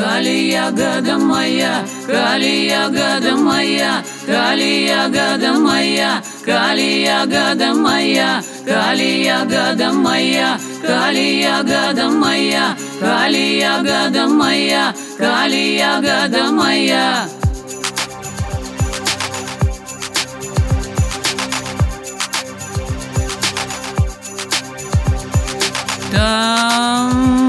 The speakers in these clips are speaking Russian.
Кали ягода моя, кали ягода моя, кали ягода моя, кали ягода моя, кали ягода моя, кали ягода моя, кали ягода моя, кали ягода моя. Там,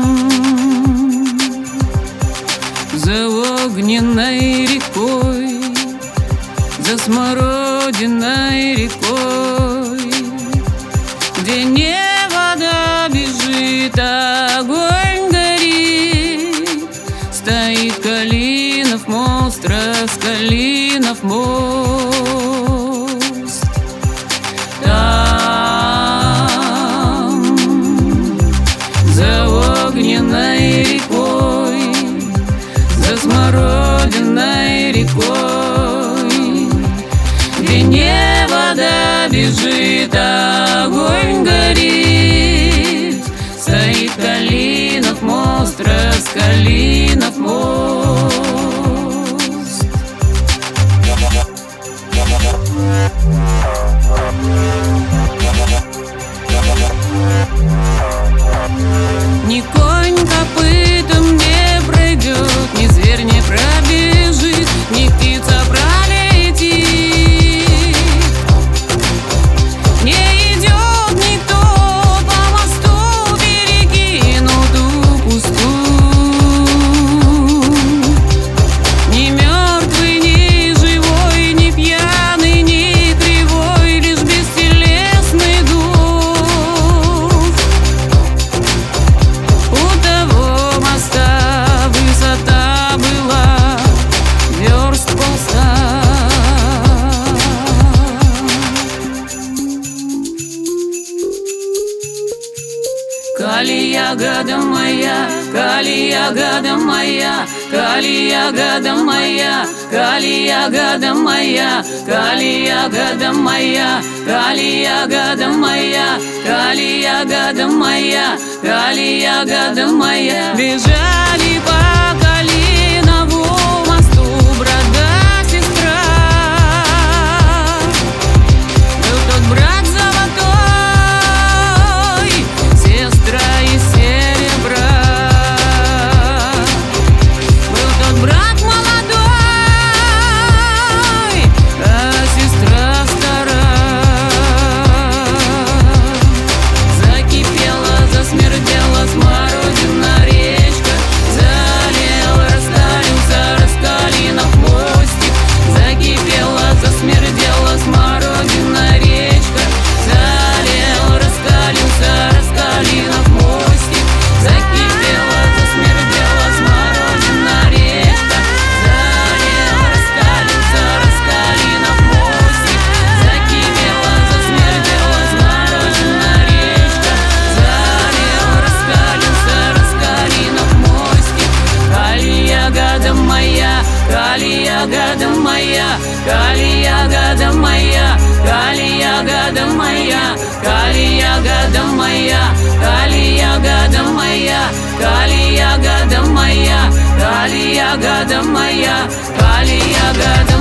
за огненной рекой, за смородиной рекой, где не вода бежит, а огонь горит, стоит Калинов мост, Раскалинов мост. Огненной рекой, за смородиной рекой, где не вода бежит, а огонь горит, стоит Калинов мост, Раскалинов мост. Ни конь копытом не пройдет, ни зверь не пробежит, ни птица пролетит. Не идет никто по мосту, перекинуту пусту. Ни мертвый, ни живой, ни пьяный, ни кривой, лишь бестелесный дух. Кали ягода моя, кали ягода моя, кали ягода моя, кали ягода моя, кали ягода моя, кали ягода моя, кали ягода моя, кали ягода моя. Бежали по Калинову мосту брат да сестра. Был тот брат золотой, кали ягода моя, кали ягода моя, кали ягода моя, кали ягода моя, кали ягода моя, кали ягода моя, кали ягода моя, кали ягода.